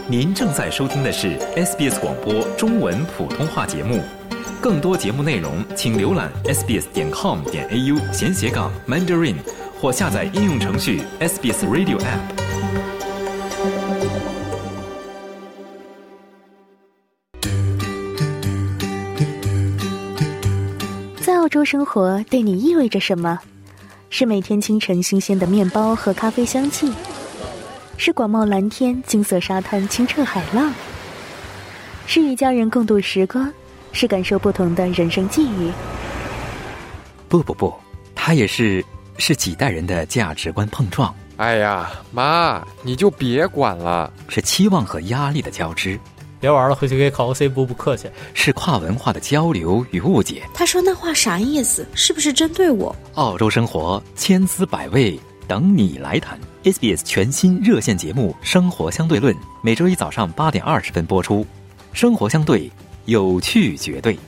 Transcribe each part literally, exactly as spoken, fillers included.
您正在收听的是 S B S 广播中文普通话节目。更多节目内容，请浏览 s b s 点 com 点 a u 闲斜杠 Mandarin 或下载应用程序 S B S Radio App。 在澳洲生活对你意味着什么？是每天清晨新鲜的面包和咖啡香气，是广袤蓝天、金色沙滩、清澈海浪，是与家人共度时光，是感受不同的人生际遇。 不不不，它也是是几代人的价值观碰撞。 哎呀，妈，你就别管了。 是期望和压力的交织。 别玩了，回去给考个 C 不不客气。 是跨文化的交流与误解。 他说那话啥意思？是不是针对我？ 澳洲生活千滋百味，等你来谈。 S B S 全新热线节目《生活相对论》，每周一早上八点二十分播出。生活相对，有趣绝对。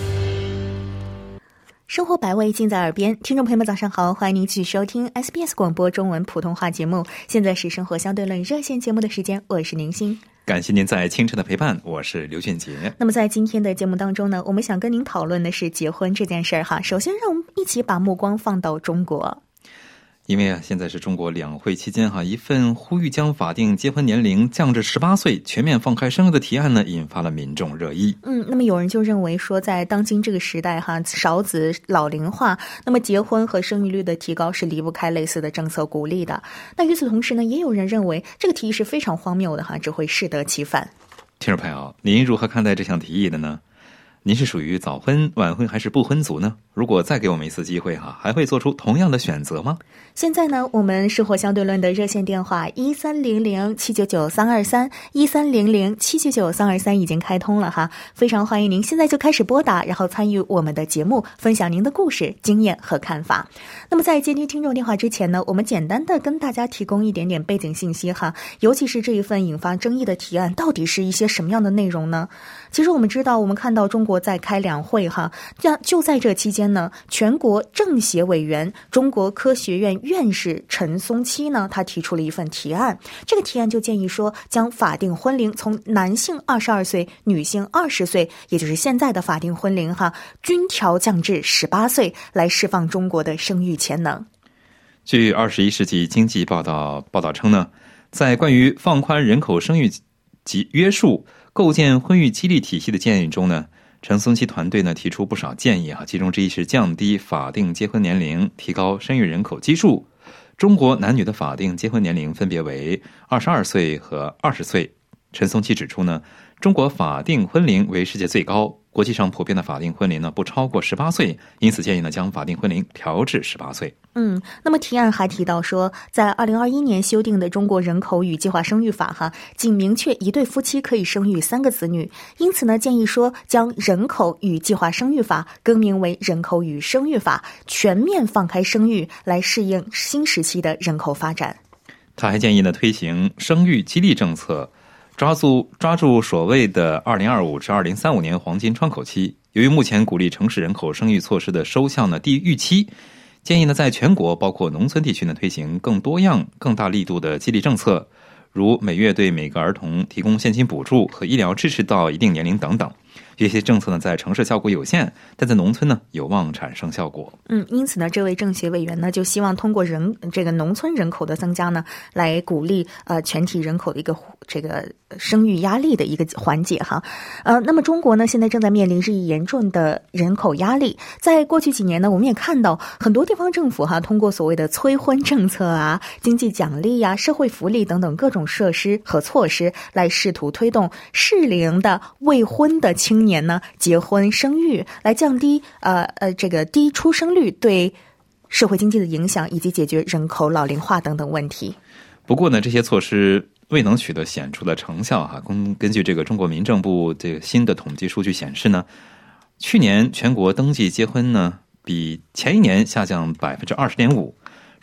生活百味尽在耳边，听众朋友们早上好，欢迎您继续收听 S B S 广播中文普通话节目。现在是生活相对论热线节目的时间，我是宁心。 感谢您在清晨的陪伴，我是刘俊杰。 那么在今天的节目当中呢，我们想跟您讨论的是结婚这件事儿哈。首先让我们一起把目光放到中国。 因为啊，现在是中国两会期间哈，一份呼吁将法定结婚年龄降至十八岁、全面放开生育的提案呢，引发了民众热议。 嗯，那么有人就认为说，在当今这个时代哈，少子老龄化，那么结婚和生育率的提高是离不开类似的政策鼓励的。那与此同时呢，也有人认为这个提议是非常荒谬的哈，只会适得其反。 听众朋友，您如何看待这项提议的呢？您是属于早婚、晚婚还是不婚族呢？如果再给我们一次机会哈，还会做出同样的选择吗？ 现在呢，我们生活相对论的热线电话一三零零七九九三二三一三零零七九九三二三已经开通了哈，非常欢迎您现在就开始拨打，然后参与我们的节目，分享您的故事、经验和看法。那么在接听听众电话之前呢，我们简单的跟大家提供一点点背景信息哈，尤其是这一份引发争议的提案到底是一些什么样的内容呢？其实我们知道，我们看到中国在开两会哈，就在这期间呢，全国政协委员、中国科学院院士陈松期呢，他提出了一份提案。这个提案就建议说，将法定婚龄从男性二十二岁、女性二十岁，也就是现在的法定婚龄哈，均调降至十八岁，来释放中国的生育潜能。 据二十一世纪经济报道报道称呢，在关于放宽人口生育及约束、构建婚育激励体系的建议中呢，陈松期团队呢提出不少建议哈，其中之一是降低法定结婚年龄，提高生育人口基数。中国男女的法定结婚年龄分别为二十二岁和二十岁。陈松期指出呢，中国法定婚龄为世界最高，国际上普遍的法定婚龄呢不超过十八岁，因此建议呢将法定婚龄调至十八岁。 嗯，那么提案还提到说，在二零二一年修订的中国人口与计划生育法哈，仅明确一对夫妻可以生育三个子女，因此呢，建议说将人口与计划生育法更名为人口与生育法，全面放开生育，来适应新时期的人口发展。 他还建议呢推行生育激励政策，抓住抓住所谓的二零二五至二零三五年黄金窗口期。由于目前鼓励城市人口生育措施的收效呢低于预期，建议呢在全国包括农村地区呢推行更多样、更大力度的激励政策，如每月对每个儿童提供现金补助和医疗支持到一定年龄等等。这些政策呢在城市效果有限，但在农村呢有望产生效果。 嗯，因此呢，这位政协委员呢就希望通过人这个农村人口的增加呢，来鼓励呃全体人口的一个这个生育压力的一个缓解哈。呃，那么中国呢现在正在面临日益严重的人口压力，在过去几年呢，我们也看到很多地方政府哈通过所谓的催婚政策啊、经济奖励呀、社会福利等等各种设施和措施，来试图推动适龄的未婚的青年年呢结婚生育，来降低呃呃这个低出生率对社会经济的影响，以及解决人口老龄化等等问题。 不过呢，这些措施未能取得显著的成效哈。根根据这个中国民政部这个新的统计数据显示呢，去年全国登记结婚呢比前一年下降百分之二十点五，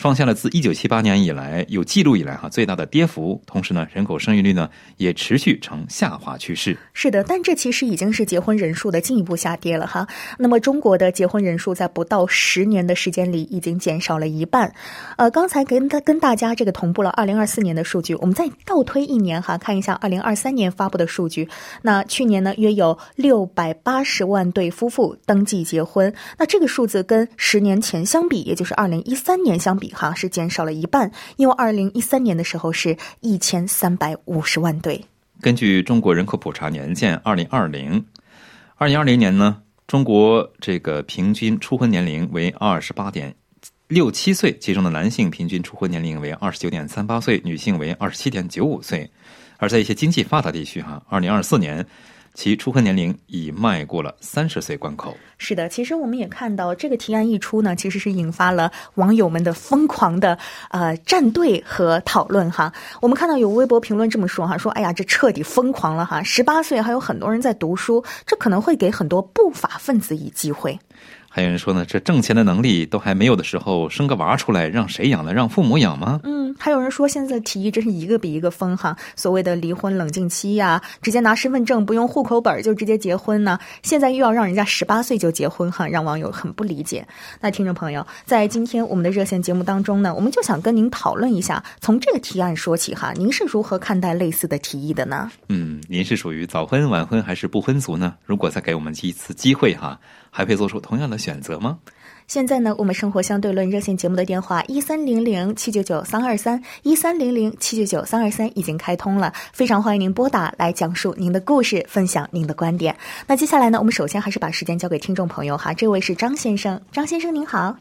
创下了自一九七八年以来有记录以来哈最大的跌幅。同时呢，人口生育率呢也持续呈下滑趋势。 是的，但这其实已经是结婚人数的进一步下跌了哈。那么中国的结婚人数在不到十年的时间里已经减少了一半。呃，刚才跟跟大家这个同步了二零二四年的数据，我们再倒推一年哈，看一下二零二三年发布的数据。那去年呢，约有六百八十万对夫妇登记结婚。那这个数字跟十年前相比，也就是二零一三年相比哈，是减少了一半，因为二零一三年的时候是一千三百五十万对。 根据中国人口普查年鉴二零二零，二零二零年呢，中国这个平均初婚年龄为二十八点六七岁，其中的男性平均初婚年龄为二十九点三八岁，女性为二十七点九五岁。而在一些经济发达地区哈，二零二四年其初婚年龄已迈过了三十岁关口。 是的，其实我们也看到这个提案一出呢，其实是引发了网友们的疯狂的呃站队和讨论哈。我们看到有微博评论这么说哈，说哎呀，这彻底疯狂了哈！十八岁还有很多人在读书，这可能会给很多不法分子以机会。 还有人说呢，这挣钱的能力都还没有的时候，生个娃出来让谁养呢？让父母养吗？ 嗯，还有人说现在的提议真是一个比一个疯哈，所谓的离婚冷静期呀、啊，直接拿身份证不用户口本就直接结婚呢，现在又要让人家十八岁就结婚哈，让网友很不理解。那听众朋友，在今天我们的热线节目当中呢，我们就想跟您讨论一下，从这个提案说起哈，您是如何看待类似的提议的呢？ 嗯，您是属于早婚晚婚还是不婚族呢？如果再给我们一次机会哈，还会做出同样的选择吗？ 现在呢，我们生活相对论热线节目的电话一三零零七九九三二三一三零零七九九三二三已经开通了，非常欢迎您拨打来讲述您的故事，分享您的观点。那接下来呢，我们首先还是把时间交给听众朋友哈，这位是张先生，张先生您好。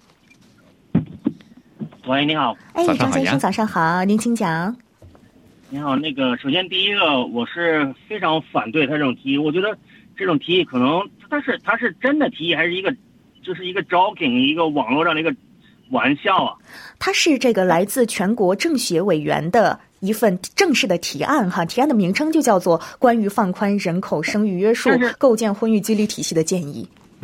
喂，你好。 哎，张先生早上好，您请讲。 你好，那个首先第一个，我是非常反对他这种提议，我觉得这种提议可能他是他是真的提议，还是一个就是一个 joking 一个网络上的一个玩笑啊？ 它是这个来自全国政协委员的一份正式的提案哈，提案的名称就叫做《关于放宽人口生育约束、构建婚育激励体系的建议》。 嗯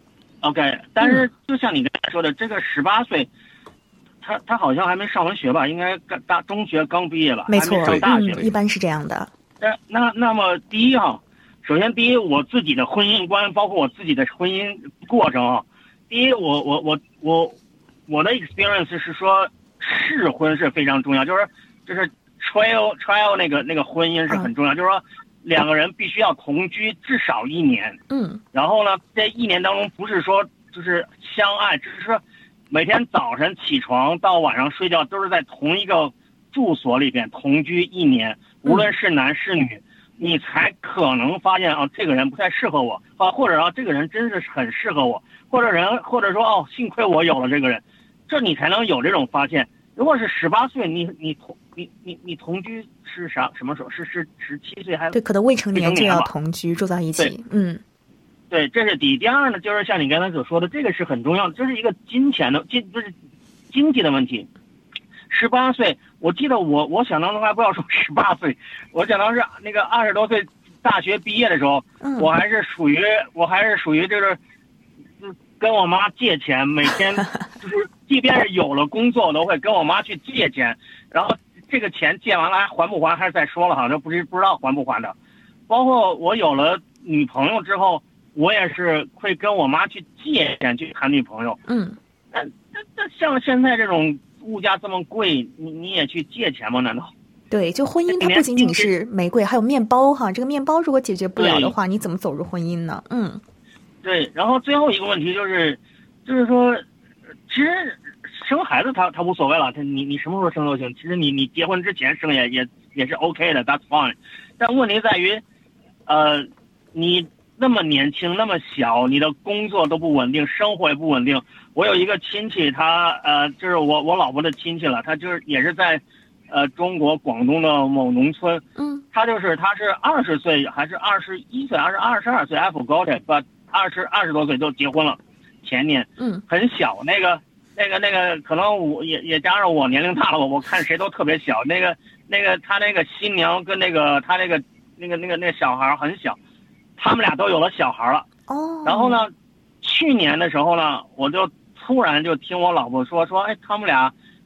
，OK， 但是就像你刚才说的，这个十八岁。他他好像还没上完学吧？应该刚大中学刚毕业吧？ 没错， 还没上大学、 嗯，一般是这样的。 那那那么第一啊，首先第一，我自己的婚姻观，包括我自己的婚姻过程啊。第一，我我我我我的 experience 是说，试婚是非常重要，就是就是 trial trial 那个那个婚姻是很重要，嗯、就是说两个人必须要同居至少一年。 嗯。 然后呢，在一年当中，不是说就是相爱，只是说。每天早晨起床到晚上睡觉都是在同一个住所里边同居一年，无论是男是女，你才可能发现啊，这个人不太适合我啊，或者啊，这个人真是很适合我，或者人或者说哦，幸亏我有了这个人，这你才能有这种发现。如果是十八岁，你你同你你你同居是啥什么时候？是是十七岁还对，可能未成年就要同居住在一起，嗯。 对，这是第一。第二呢，就是像你刚才所说的，这个是很重要的，这是一个金钱的经，就是经济的问题。十八岁，我记得我我想当中还不要说十八岁，我想当是那个二十多岁大学毕业的时候， 嗯、 我还是属于我还是属于这个，跟我妈借钱，每天就是即便是有了工作，我都会跟我妈去借钱，然后这个钱借完了还还不还还是再说了哈，这不是不知道还不还的。包括我有了女朋友之后。我也是会跟我妈去借钱去谈女朋友， 嗯， 那那那像现在这种物价这么贵，你你也去借钱吗？难道？ 对，就婚姻它不仅仅是玫瑰，还有面包哈。这个面包如果解决不了的话，你怎么走入婚姻呢？嗯， 对。然后最后一个问题就是，就是说，其实生孩子他他无所谓了，他你你什么时候生都行。其实你你结婚之前生也也也是 OK 的 ，That's fine。但问题在于，呃，你。那么年轻，那么小，你的工作都不稳定，生活也不稳定。我有一个亲戚，他呃，就是我我老婆的亲戚了，他就是也是在，呃，中国广东的某农村。 嗯。 他就是他是二十岁还是二十一岁还是二十二岁 ？I forgot it， but 二十二十多岁就结婚了，前年。 嗯。 很小，那个那个那个，可能我也也加上我年龄大了，我我看谁都特别小。那个那个他那个新娘跟那个他那个那个那个那个小孩很小。他们俩都有了小孩了， 哦。 然后呢，去年的时候呢，我就突然就听我老婆说说，哎，他们俩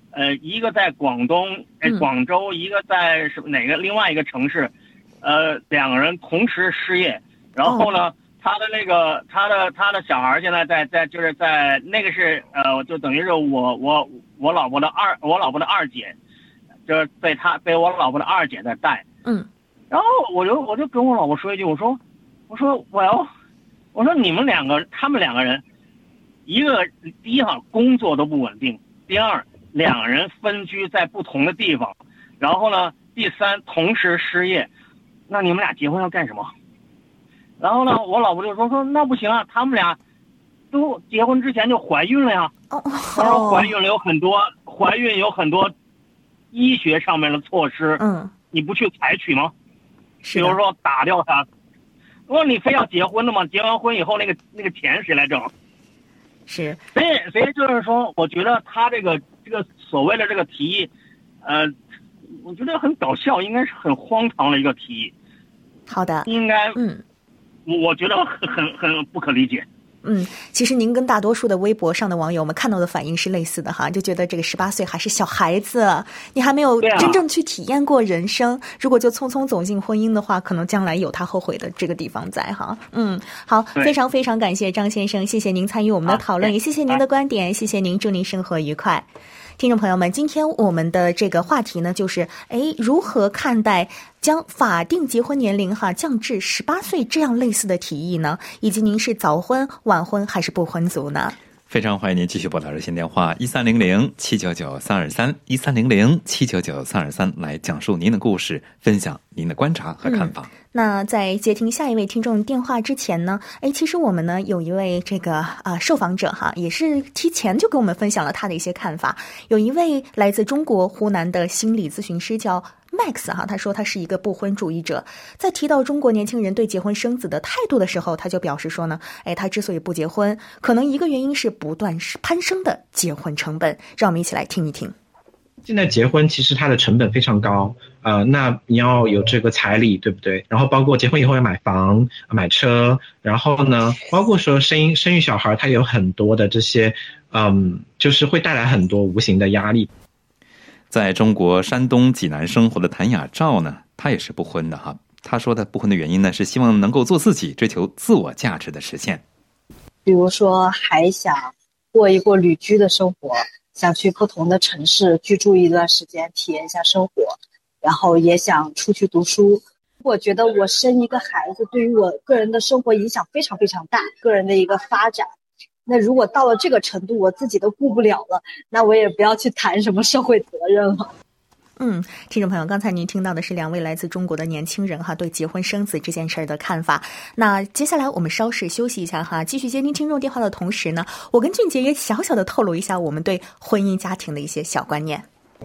呃，一个在广东，呃，广州，一个在什么哪个另外一个城市，呃，两个人同时失业，然后呢，他的那个他的他的小孩现在在在就是在那个是呃，就等于是我我我老婆的二我老婆的二姐，就是被他被我老婆的二姐在带， 嗯， 然后我就我就跟我老婆说一句，我说我说我要我说你们两个他们两个人，一个第一哈工作都不稳定，第二两人分居在不同的地方，然后呢，第三同时失业，那你们俩结婚要干什么？然后呢，我老婆就说说那不行啊，他们俩都结婚之前就怀孕了呀。 哦， 他说怀孕了有很多，怀孕有很多医学上面的措施， 嗯， 你不去采取吗？ 比比如说打掉他。如果你非要结婚的嘛，结完婚以后那个那个钱谁来挣？ 是， 所以所以就是说，我觉得他这个这个所谓的这个提议，呃，我觉得很搞笑，应该是很荒唐的一个提议。 好的， 应该， 嗯， 我觉得很很很不可理解。 嗯，其实您跟大多数的微博上的网友们看到的反应是类似的哈，就觉得这个十八岁还是小孩子，你还没有真正去体验过人生，啊、如果就匆匆走进婚姻的话，可能将来有他后悔的这个地方在哈。嗯，好，非常非常感谢张先生，谢谢您参与我们的讨论，也谢谢您的观点，谢谢您，祝您生活愉快。听众朋友们，今天我们的这个话题呢，就是哎，如何看待将法定结婚年龄哈降至十八岁这样类似的提议呢？以及您是早婚、晚婚还是不婚族呢？ 非常欢迎您继续拨打热线电话一三零零七九九三二三一三零零七九九三二三来讲述您的故事，分享您的观察和看法。嗯， 那在接听下一位听众电话之前呢，哎，其实我们呢有一位这个啊、呃、受访者哈，也是提前就跟我们分享了他的一些看法。有一位来自中国湖南的心理咨询师叫Max 哈，他说他是一个不婚主义者，在提到中国年轻人对结婚生子的态度的时候，他就表示说呢，哎，他之所以不结婚，可能一个原因是不断攀升的结婚成本。让我们一起来听一听。 现在结婚其实它的成本非常高，呃，那你要有这个彩礼，对不对？然后包括结婚以后要买房、买车，然后呢，包括说生生育小孩，它有很多的这些，嗯，就是会带来很多无形的压力。 在中国山东济南生活的谭雅照呢，她也是不婚的哈。她说的不婚的原因呢，是希望能够做自己，追求自我价值的实现。 比如说，还想过一过旅居的生活，想去不同的城市居住一段时间，体验一下生活，然后也想出去读书。我觉得我生一个孩子对于我个人的生活影响非常非常大，个人的一个发展。那如果到了这个程度，我自己都顾不了了，那我也不要去谈什么社会责任了。 嗯，听众朋友，刚才您听到的是两位来自中国的年轻人哈对结婚生子这件事儿的看法。那接下来我们稍事休息一下哈，继续接听听众电话的同时呢，我跟俊杰也小小的透露一下我们对婚姻家庭的一些小观念。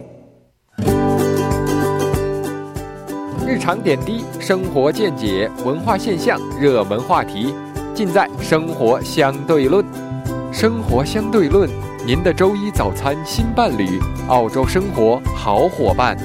日常点滴、生活见解、文化现象、热门话题，尽在《生活相对论》。生活相对论，您的周一早餐新伴侣，澳洲生活好伙伴。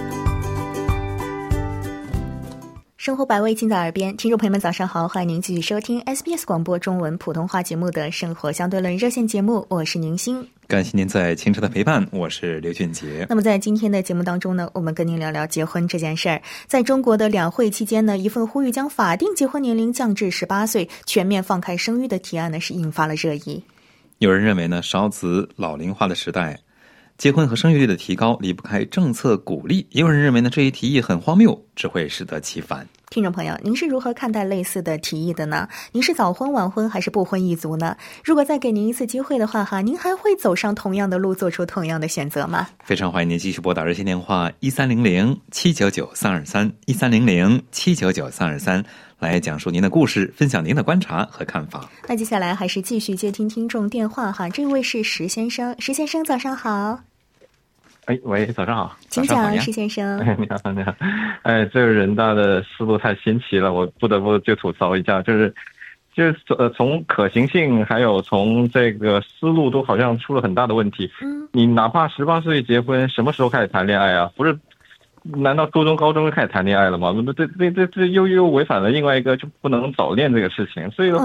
生活百味尽在耳边，听众朋友们早上好，欢迎您继续收听 S B S 广播中文普通话节目的《生活相对论》热线节目，我是宁欣。 感谢您在清晨的陪伴，我是刘俊杰。 那么在今天的节目当中呢，我们跟您聊聊结婚这件事儿。在中国的两会期间呢，一份呼吁将法定结婚年龄降至十八岁，全面放开生育的提案呢，是引发了热议。 有人认为呢，少子老龄化的时代，结婚和生育率的提高离不开政策鼓励。也有人认为呢，这一提议很荒谬，只会适得其反。 听众朋友，您是如何看待类似的提议的呢？您是早婚晚婚还是不婚一族呢？如果再给您一次机会的话哈，您还会走上同样的路，做出同样的选择吗？ 非常欢迎您继续拨打热线电话一三零零七九九三二三一三零零七九九三二三来讲述您的故事，分享您的观察和看法。 那接下来还是继续接听听众电话哈，这位是石先生，石先生早上好。 哎，喂，早上好， 请讲，石先生。 哎，你好，你好。哎，这个人大的思路太新奇了，我不得不就吐槽一下，就是，就是呃，从可行性还有从这个思路都好像出了很大的问题。嗯，你哪怕十八岁结婚，什么时候开始谈恋爱啊？不是，难道初中、高中就开始谈恋爱了吗？这这这这又又违反了另外一个就不能早恋这个事情。所以的话，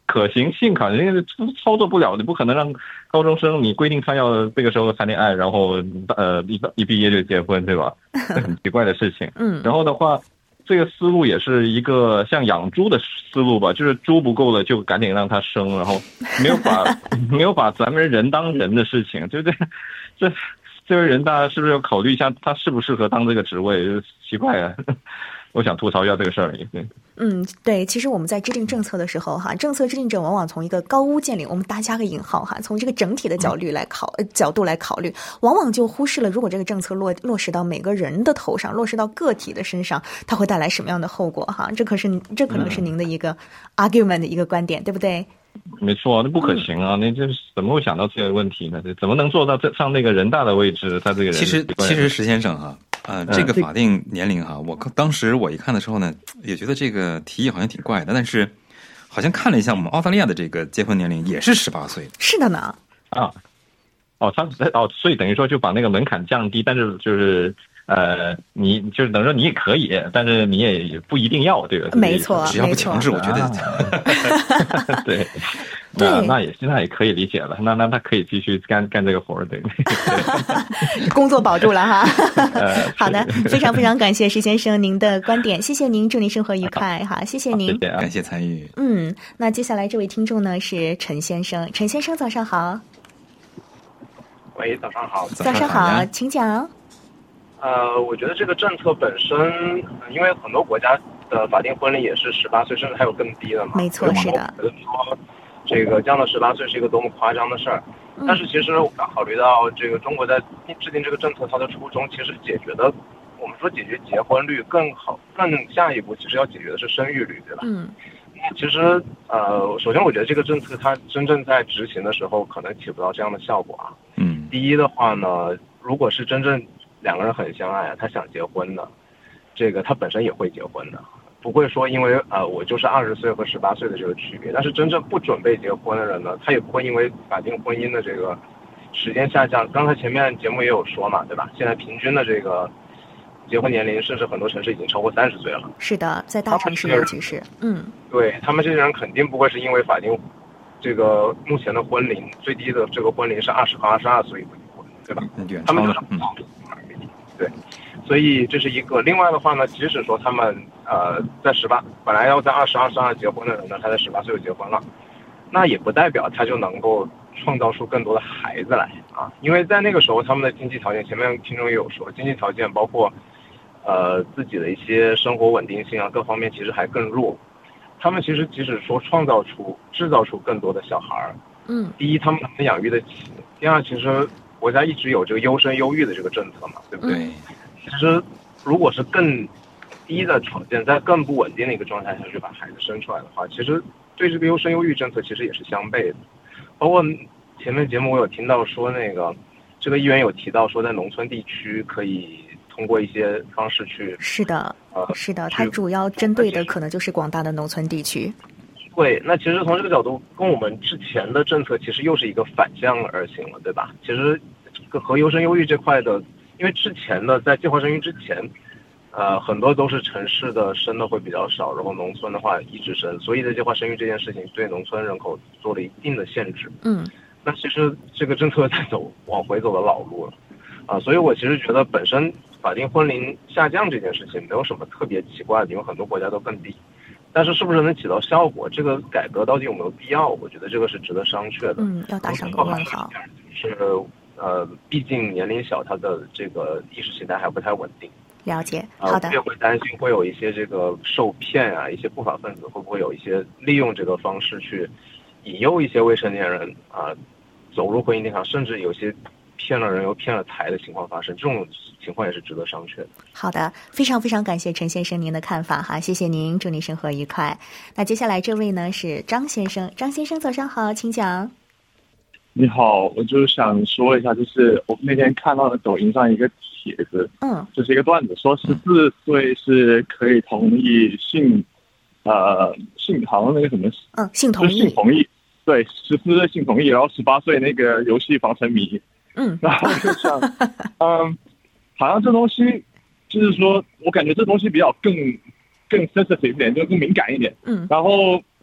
可行性可能是操作不了，你不可能让高中生你规定他要这个时候谈恋爱，然后呃一一毕业就结婚，对吧？这很奇怪的事情。 嗯， 然后的话，这个思路也是一个像养猪的思路吧，就是猪不够了就赶紧让它生，然后没有把没有把咱们人当人的事情，就这这这位人大是不是要考虑一下他适不适合当这个职位？奇怪啊！我想吐槽一下这个事儿。对， 嗯，对，其实我们在制定政策的时候，哈，政策制定者往往从一个高屋建瓴，我们大加个引号哈，从这个整体的角度来考、嗯、角度来考虑，往往就忽视了，如果这个政策落落实到每个人的头上，落实到个体的身上，它会带来什么样的后果哈？这可是这可能是您的一个 argument 的一个观点，对不对？ 没错，那不可行啊！那、嗯、这怎么会想到这个问题呢？怎么能做到这上那个人大的位置？他这个人其实其实石先生哈、啊，呃，这个法定年龄哈、啊，我当时我一看的时候呢，也觉得这个提议好像挺怪的，但是好像看了一下我们澳大利亚的这个结婚年龄也是十八岁。 是的呢。 啊，哦，他哦，所以等于说就把那个门槛降低，但是就是。呃，你就是等于说你也可以，但是你也不一定要，对吧？ 没错， 只要不强制，我觉得。 啊、对，那那也那也可以理解了，那那他可以继续干干这个活儿，对。对工作保住了哈。呃、好的，非常非常感谢石先生您的观点，谢谢您，祝您生活愉快哈，谢谢您， 谢谢、啊， 感谢参与。 嗯，那接下来这位听众呢是陈先生，陈先生早上好。 喂，早上好。 早上好，请讲。 呃，我觉得这个政策本身，因为很多国家的法定婚龄也是十八岁，甚至还有更低的嘛。 没错，是的。 我觉得说，这个降到十八岁是一个多么夸张的事儿。嗯、但是其实我考虑到这个中国在制定这个政策，它的初衷其实解决的，我们说解决结婚率更好，更下一步其实要解决的是生育率，对吧？ 嗯。 其实呃，首先我觉得这个政策它真正在执行的时候，可能起不到这样的效果啊。 嗯。 第一的话呢，如果是真正两个人很相爱，他想结婚的，这个他本身也会结婚的，不会说因为呃我就是二十岁和十八岁的这个区别。但是真正不准备结婚的人呢，他也不会因为法定婚姻的这个时间下降。刚才前面节目也有说嘛，对吧？现在平均的这个结婚年龄，甚至很多城市已经超过三十岁了。 是的，在大城市尤其是，嗯， 对他们这些人肯定不会是因为法定这个目前的婚龄最低的这个婚龄是二十和二十二岁结婚，对吧？ 嗯、 他们就是嗯。 对，所以这是一个。另外的话呢，即使说他们呃在十八，本来要在二十二、十二结婚的人呢，他在十八岁就结婚了，那也不代表他就能够创造出更多的孩子来啊。因为在那个时候，他们的经济条件，前面听众也有说，经济条件包括呃自己的一些生活稳定性啊，各方面其实还更弱。他们其实即使说创造出、制造出更多的小孩儿， 嗯， 第一他们能养育得起，第二其实。国家一直有这个优生优育的这个政策嘛，对不对？ 对。 其实，如果是更低的条件，在更不稳定的一个状态下去把孩子生出来的话，其实对这个优生优育政策其实也是相悖的。包括前面节目我有听到说，那个这个议员有提到说，在农村地区可以通过一些方式去。 是的，呃，是的，它主要针对的可能就是广大的农村地区。 对，那其实从这个角度，跟我们之前的政策其实又是一个反向而行了，对吧？其实和优生优育这块的，因为之前的在计划生育之前，呃，很多都是城市的生的会比较少，然后农村的话一直生，所以在计划生育这件事情对农村人口做了一定的限制。 嗯， 那其实这个政策在走往回走的老路了，啊、呃，所以我其实觉得本身法定婚龄下降这件事情没有什么特别奇怪的，因为很多国家都更低。但是是不是能起到效果？这个改革到底有没有必要？我觉得这个是值得商榷的。 嗯，要打上个问号。 是呃，毕竟年龄小，他的这个意识形态还不太稳定。 了解，好的。 也会担心会有一些这个受骗啊，一些不法分子会不会有一些利用这个方式去引诱一些未成年人啊、呃、走入婚姻殿堂，甚至有些骗了人又骗了财的情况发生，这种情况也是值得商榷的。 好的，非常非常感谢陈先生您的看法哈，谢谢您，祝您生活愉快。那接下来这位呢是张先生，张先生早上好，请讲。 你好，我就想说一下，就是我那天看到了抖音上一个帖子， 嗯， 就是一个段子，说十四岁是可以同意性，呃，性好像那个什么， 嗯，性同意， 性同意，对，十四岁性同意，然后十八岁那个游戏防沉迷， 嗯， 然后就想，嗯，好像这东西就是说我感觉这东西比较更更 sensitive 一点，就更敏感一点， 嗯， 然后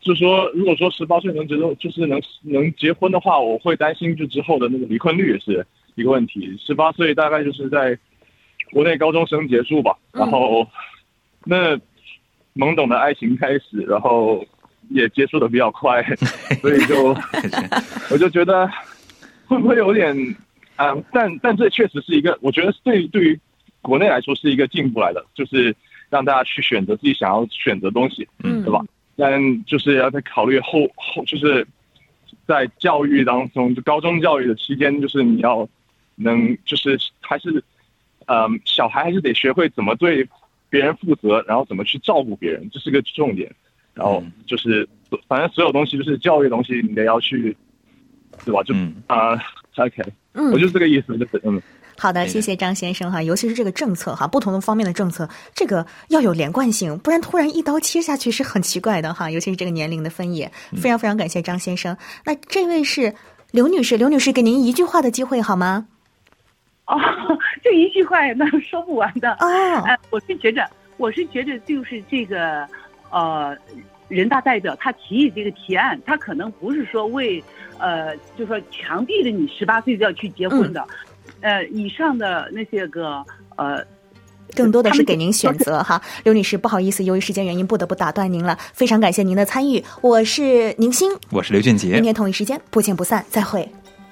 就是说，如果说十八岁能结就是能能结婚的话，我会担心就之后的那个离婚率也是一个问题。十八岁大概就是在国内高中生结束吧，然后那懵懂的爱情开始，然后也结束的比较快，所以就我就觉得会不会有点啊、呃？但但这确实是一个，我觉得对对于国内来说是一个进步来的，就是让大家去选择自己想要选择的东西，嗯，对吧？但就是要再考虑后后，就是在教育当中，就高中教育的期间，就是你要能，就是还是，呃，小孩还是得学会怎么对别人负责，然后怎么去照顾别人，这是个重点。然后就是反正所有东西就是教育的东西，你得要去，对吧？就啊、嗯呃、，OK， 嗯，我就是这个意思，就是嗯。 好的，谢谢张先生哈，尤其是这个政策哈，不同的方面的政策，这个要有连贯性，不然突然一刀切下去是很奇怪的哈，尤其是这个年龄的分野。非常非常感谢张先生。那这位是刘女士，刘女士给您一句话的机会好吗？ 哦，这一句话那说不完的哦。 呃，我是觉得，我是觉得就是这个呃，人大代表他提议这个提案，他可能不是说为呃，就说强逼着你十八岁就要去结婚的。嗯呃，以上的那些个呃， 更多的是给您选择哈。刘女士，不好意思，由于时间原因，不得不打断您了。非常感谢您的参与，我是宁欣， 我是刘俊杰， 明天同一时间不见不散，再会。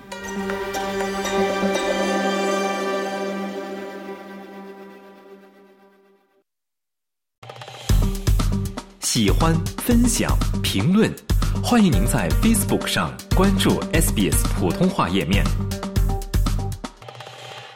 喜欢、分享、评论，欢迎您在 Facebook 上关注 S B S 普通话页面。